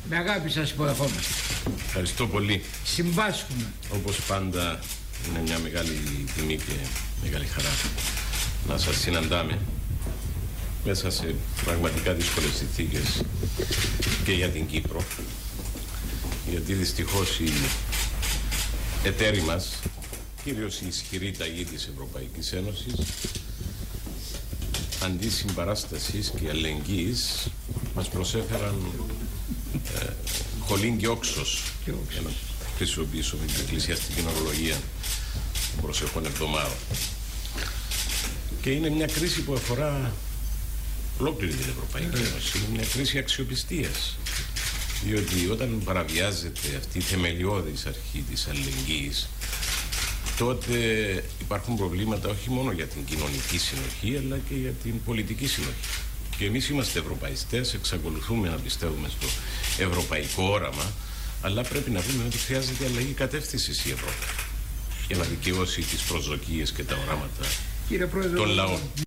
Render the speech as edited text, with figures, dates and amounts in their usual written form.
Με αγάπη σας υποδεχόμαστε. Ευχαριστώ πολύ. Συμπάσχουμε. Όπως πάντα είναι μια μεγάλη τιμή και μεγάλη χαρά να σας συναντάμε μέσα σε πραγματικά δύσκολες συνθήκες και για την Κύπρο, γιατί δυστυχώς οι εταίροι μας, κυρίως η ισχυρή ταγή της Ευρωπαϊκής Ένωσης, αντί συμπαράστασης και αλληλεγγύης, μας προσέφεραν χολήν και όξος, για να χρησιμοποιήσω την εκκλησιαστική ορολογία των προσεχών εβδομάδων. Και είναι μια κρίση που αφορά ολόκληρη την Ευρωπαϊκή Ένωση. Είναι μια κρίση αξιοπιστίας. Διότι όταν παραβιάζεται αυτή η θεμελιώδης αρχή της αλληλεγγύης, τότε υπάρχουν προβλήματα όχι μόνο για την κοινωνική συνοχή, αλλά και για την πολιτική συνοχή. Και εμείς είμαστε ευρωπαϊστές, εξακολουθούμε να πιστεύουμε στο ευρωπαϊκό όραμα, αλλά πρέπει να πούμε ότι χρειάζεται αλλαγή κατεύθυνσης η Ευρώπη για να δικαιώσει τις προσδοκίες και τα οράματα των λαών.